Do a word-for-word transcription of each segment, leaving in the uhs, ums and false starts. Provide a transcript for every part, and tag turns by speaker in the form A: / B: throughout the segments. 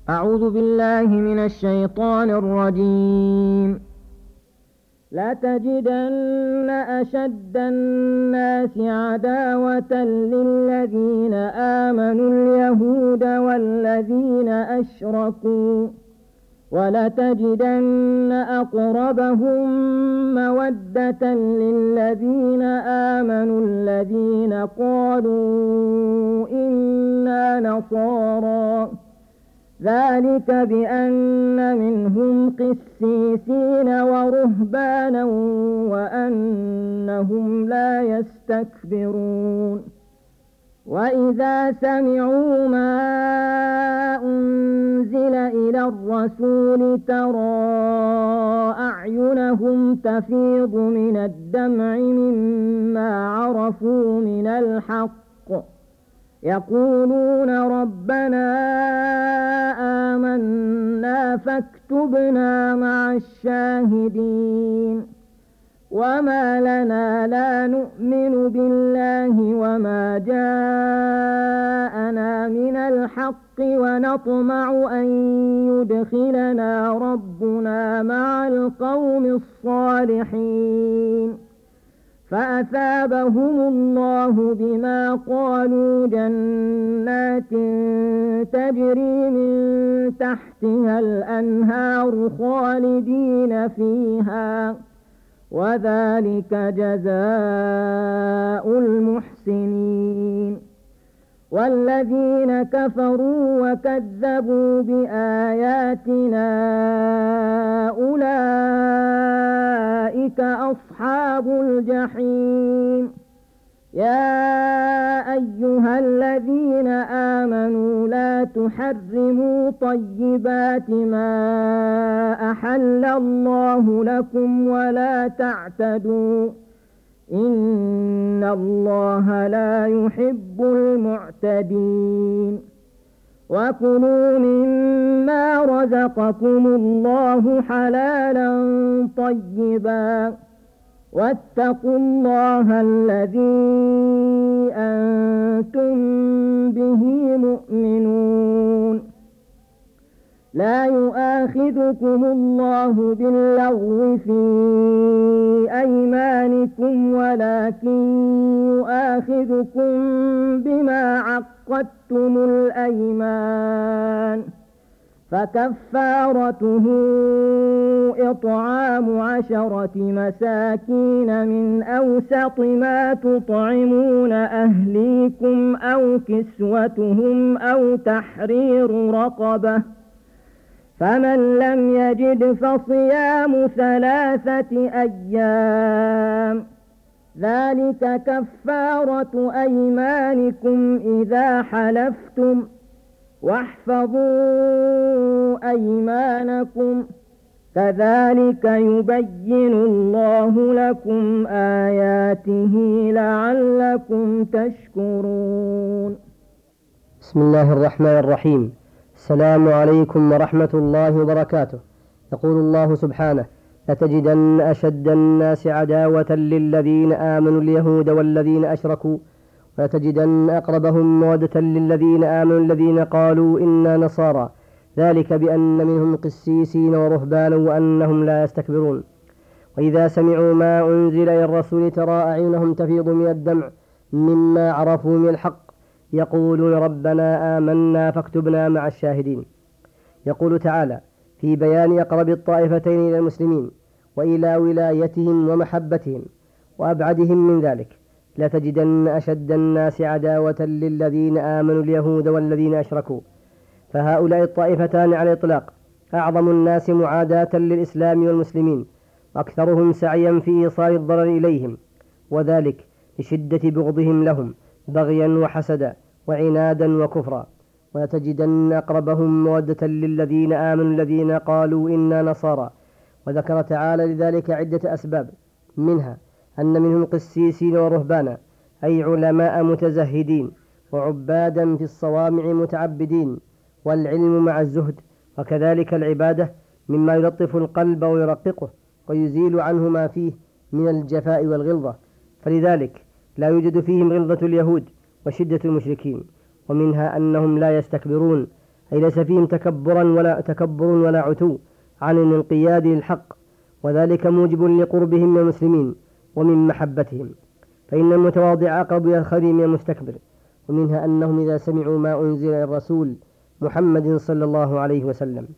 A: أعوذ بالله من الشيطان الرجيم. لتجدن أشد الناس عداوة للذين آمنوا اليهود والذين أشركوا ولتجدن أقربهم مودة للذين آمنوا الذين قالوا إنا نصارى ذلك بأن منهم قسيسين ورهبانا وأنهم لا يستكبرون. وإذا سمعوا ما أنزل إلى الرسول ترى أعينهم تفيض من الدمع مما عرفوا من الحق يقولون ربنا آمنا فاكتبنا مع الشاهدين. وما لنا لا نؤمن بالله وما جاءنا من الحق ونطمع أن يدخلنا ربنا مع القوم الصالحين. فأثابهم الله بما قالوا جنات تجري من تحتها الأنهار خالدين فيها وذلك جزاء المحسنين. والذين كفروا وكذبوا بآياتنا أولئك أصحاب الجحيم. يا أيها الذين آمنوا لا تحرموا طيبات ما أحل الله لكم ولا تعتدوا إن الله لا يحب المعتدين. وكلوا مما رزقكم الله حلالا طيبا واتقوا الله الذي أنتم به مؤمنون. لا يؤاخذكم الله باللغو في أيمانكم ولكن يؤاخذكم بما عقدتم الأيمان فكفارته إطعام عشرة مساكين من أوسط ما تطعمون أهليكم أو كسوتهم أو تحرير رقبة فمن لم يجد فصيام ثلاثة أيام ذلك كفارة أيمانكم إذا حلفتم واحفظوا أيمانكم كذلك يبين الله لكم آياته لعلكم تشكرون.
B: بسم الله الرحمن الرحيم. السلام عليكم ورحمة الله وبركاته. يقول الله سبحانه: لتجدن أشد الناس عداوة للذين آمنوا اليهود والذين أشركوا ولتجدن أقربهم مودة للذين آمنوا الذين قالوا إنا نصارى ذلك بأن منهم قسيسين ورهبانا وأنهم لا يستكبرون. وإذا سمعوا ما أنزل إلى الرسول ترى أعينهم تفيض من الدمع مما عرفوا من الحق يقولون ربنا آمنا فاكتبنا مع الشاهدين. يقول تعالى في بيان أقرب الطائفتين إلى المسلمين وإلى ولايتهم ومحبتهم وأبعدهم من ذلك: لتجدن أشد الناس عداوة للذين آمنوا اليهود والذين أشركوا. فهؤلاء الطائفتان على الإطلاق أعظم الناس معاداة للإسلام والمسلمين وأكثرهم سعيا في إيصال الضرر إليهم، وذلك لشدة بغضهم لهم بغيا وحسدا وعنادا وكفرا. ولتجدن أقربهم مودة للذين آمنوا الذين قالوا إنا نصارى. وذكر تعالى لذلك عدة أسباب، منها أن منهم قسيسين ورهبانا أي علماء متزهدين وعبادا في الصوامع متعبدين، والعلم مع الزهد وكذلك العبادة مما يلطف القلب ويرققه ويزيل عنه ما فيه من الجفاء والغلظة، فلذلك لا يوجد فيهم غلظة اليهود وشدة المشركين. ومنها أنهم لا يستكبرون أي ليس فيهم تكبرا ولا تكبر ولا عتو عن الانقياد للحق، وذلك موجب لقربهم من المسلمين ومن محبتهم، فإن المتواضع أقرب إلى الخير من المستكبر. ومنها أنهم إذا سمعوا ما أنزل إلى الرسول محمد صلى الله عليه وسلم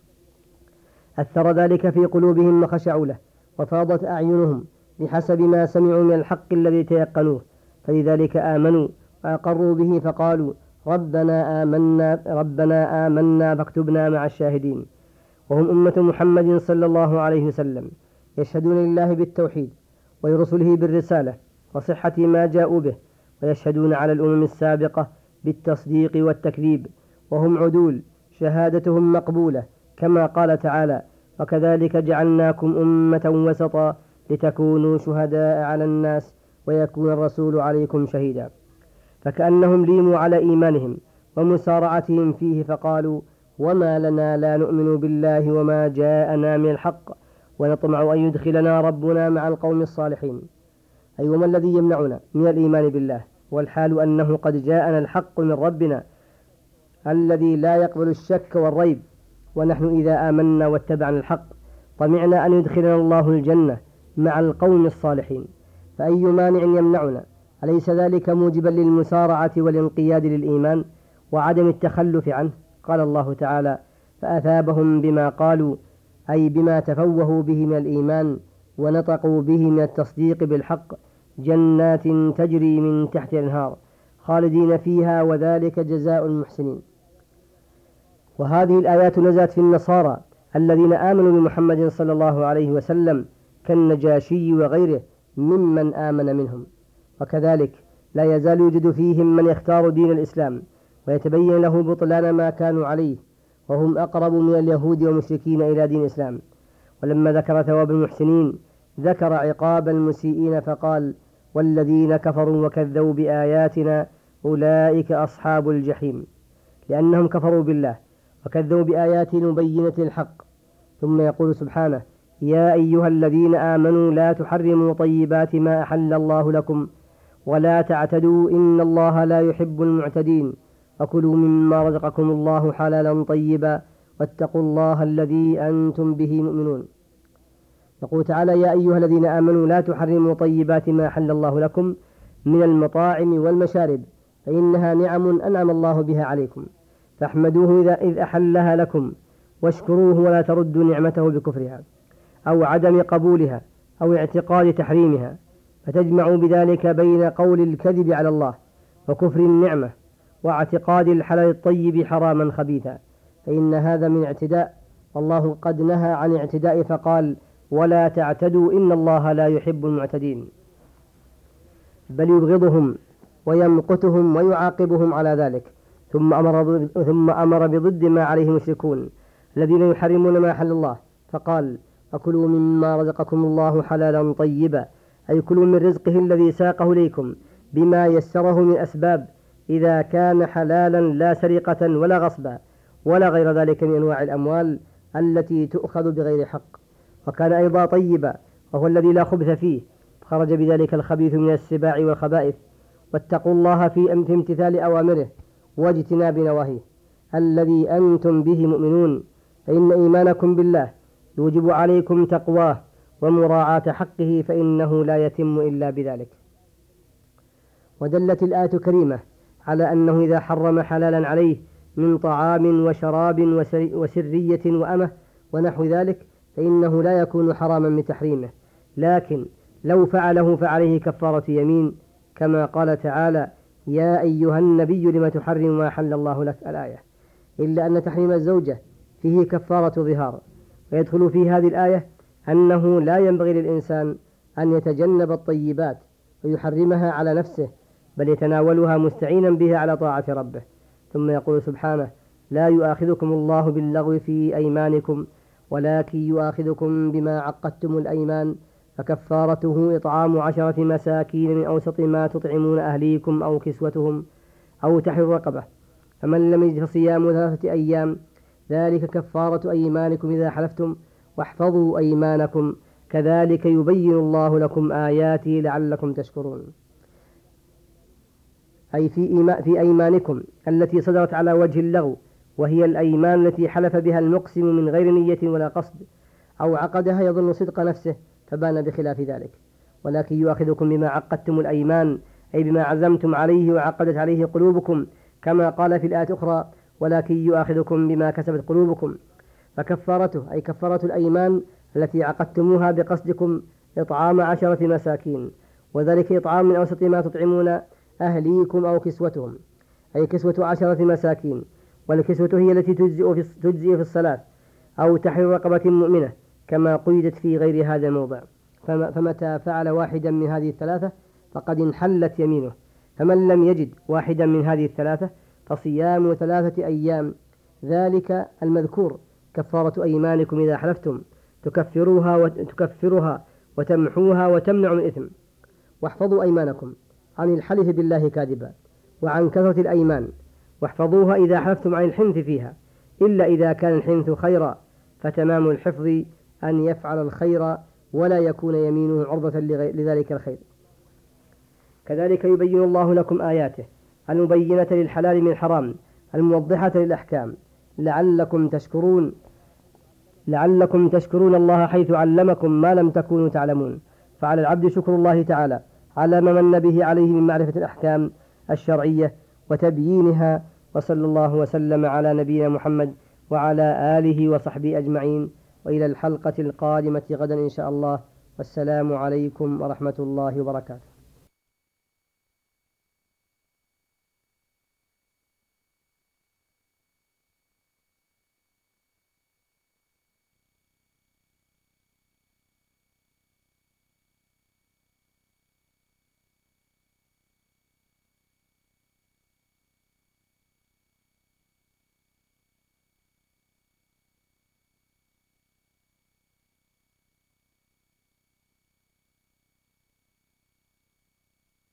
B: أثر ذلك في قلوبهم وخشعوا له، وفاضت أعينهم بحسب ما سمعوا من الحق الذي تيقنوه، فلذلك آمنوا وأقروا به فقالوا ربنا آمنا ربنا آمنا فاكتبنا مع الشاهدين. وهم أمة محمد صلى الله عليه وسلم يشهدون لله بالتوحيد ولرسله بالرسالة وصحة ما جاءوا به، ويشهدون على الأمم السابقة بالتصديق والتكذيب، وهم عدول شهادتهم مقبولة، كما قال تعالى وكذلك جعلناكم أمة وسطا لتكونوا شهداء على الناس ويكون الرسول عليكم شهيدا. فكأنهم ليموا على إيمانهم ومسارعتهم فيه، فقالوا وما لنا لا نؤمن بالله وما جاءنا من الحق ونطمع أن يدخلنا ربنا مع القوم الصالحين. أي وما الذي يمنعنا من الإيمان بالله والحال أنه قد جاءنا الحق من ربنا الذي لا يقبل الشك والريب، ونحن إذا آمنا واتبعنا الحق طمعنا أن يدخلنا الله الجنة مع القوم الصالحين، فأي مانع يمنعنا؟ أليس ذلك موجبا للمسارعة والانقياد للإيمان وعدم التخلف عنه؟ قال الله تعالى فأثابهم بما قالوا، أي بما تفوهوا به من الإيمان ونطقوا به من التصديق بالحق، جنات تجري من تحت الأنهار خالدين فيها وذلك جزاء المحسنين. وهذه الآيات نزلت في النصارى الذين آمنوا بمحمد صلى الله عليه وسلم كالنجاشي وغيره ممن آمن منهم، وكذلك لا يزال يوجد فيهم من يختار دين الإسلام ويتبين له بطلان ما كانوا عليه، وهم أقرب من اليهود والمشركين إلى دين الإسلام. ولما ذكر ثواب المحسنين ذكر عقاب المسيئين فقال والذين كفروا وكذبوا بآياتنا أولئك أصحاب الجحيم، لأنهم كفروا بالله وكذبوا بآيات مبينة الحق. ثم يقول سبحانه يا أيها الذين آمنوا لا تحرموا طيبات ما أحل الله لكم ولا تعتدوا إن الله لا يحب المعتدين وكلوا مما رزقكم الله حلالا طيبا واتقوا الله الذي أنتم به مؤمنون. يقول تعالى يا أيها الذين آمنوا لا تحرموا طيبات ما أحل الله لكم من المطاعم والمشارب فإنها نعم أنعم الله بها عليكم فاحمدوه إذا إذ أحلها لكم واشكروه ولا تردوا نعمته بكفرها أو عدم قبولها أو اعتقاد تحريمها، فتجمعوا بذلك بين قول الكذب على الله وكفر النعمة واعتقاد الحلال الطيب حراما خبيثا، فإن هذا من اعتداء، والله قد نهى عن اعتداء فقال ولا تعتدوا إن الله لا يحب المعتدين، بل يبغضهم ويمقتهم ويعاقبهم على ذلك. ثم أمر, ثم أمر بضد ما عليه المشركون الذين يحرمون ما حل الله فقال أكلوا مما رزقكم الله حلالا طيبا، أي كلوا من رزقه الذي ساقه إليكم بما يسره من أسباب إذا كان حلالا لا سرقة ولا غصبا ولا غير ذلك من أنواع الأموال التي تؤخذ بغير حق، وكان أيضا طيبا وهو الذي لا خبث فيه، خرج بذلك الخبيث من السباع والخبائث. واتقوا الله في امتثال أوامره واجتناب نواهيه الذي أنتم به مؤمنون، فإن إيمانكم بالله يوجب عليكم تقواه ومراعاة حقه، فإنه لا يتم إلا بذلك. ودلت الآية الكريمة على أنه إذا حرم حلالا عليه من طعام وشراب وسرية وأمة ونحو ذلك فإنه لا يكون حراما من تحريمه، لكن لو فعله فعليه كفارة يمين، كما قال تعالى يا أيها النبي لما تحرم ما حل الله لك الآية، إلا أن تحريم الزوجة فيه كفارة ظهار. ويدخل في هذه الآية أنه لا ينبغي للإنسان أن يتجنب الطيبات ويحرمها على نفسه، بل يتناولها مستعينا بها على طاعة ربه. ثم يقول سبحانه لا يؤاخذكم الله باللغو في أيمانكم ولكن يؤاخذكم بما عقدتم الأيمان فكفارته إطعام عشرة مساكين من أوسط ما تطعمون أهليكم أو كسوتهم أو تحرير رقبة، فمن لم يجد فصيام ثلاثة أيام ذلك كفارة أيمانكم إذا حلفتم واحفظوا أيمانكم كذلك يبين الله لكم آياته لعلكم تشكرون. أي في, في أيمانكم التي صدرت على وجه اللغو وهي الأيمان التي حلف بها المقسم من غير نية ولا قصد، أو عقدها يظن صدق نفسه فبان بخلاف ذلك. ولكن يؤاخذكم بما عقدتم الأيمان، أي بما عزمتم عليه وعقدت عليه قلوبكم، كما قال في الآية الأخرى: ولكن يؤاخذكم بما كسبت قلوبكم. فكفارته أي كفارة الأيمان التي عقدتموها بقصدكم إطعام عشرة مساكين، وذلك إطعام من أوسط ما تطعمون أهليكم أو كسوتهم، أي كسوة عشرة مساكين. والكسوة هي التي تجزئ في, تجزئ في الصلاة، أو تحرير رقبة مؤمنة كما قيدت في غير هذا الموضع. فمتى فعل واحدا من هذه الثلاثة فقد انحلت يمينه. فمن لم يجد واحدا من هذه الثلاثة فصيام ثلاثة أيام، ذلك المذكور كفارة أيمانكم إذا حلفتم، تكفروها وتكفرها وتمحوها وتمنع من الإثم. واحفظوا أيمانكم عن الحلف بالله كاذبا وعن كثرة الأيمان، واحفظوها إذا حلفتم عن الحنث فيها، إلا إذا كان الحنث خيرا، فتمام الحفظ أن يفعل الخير ولا يكون يمينه عرضة لذلك الخير. كذلك يبين الله لكم آياته المبينة للحلال من الحرام، الموضحة للأحكام، لعلكم تشكرون لعلكم تشكرون الله حيث علمكم ما لم تكونوا تعلمون. فعلى العبد شكر الله تعالى على ما من به عليه من معرفة الأحكام الشرعية وتبيينها. وصلى الله وسلم على نبينا محمد وعلى آله وصحبه أجمعين، وإلى الحلقة القادمة غدا إن شاء الله، والسلام عليكم ورحمة الله وبركاته.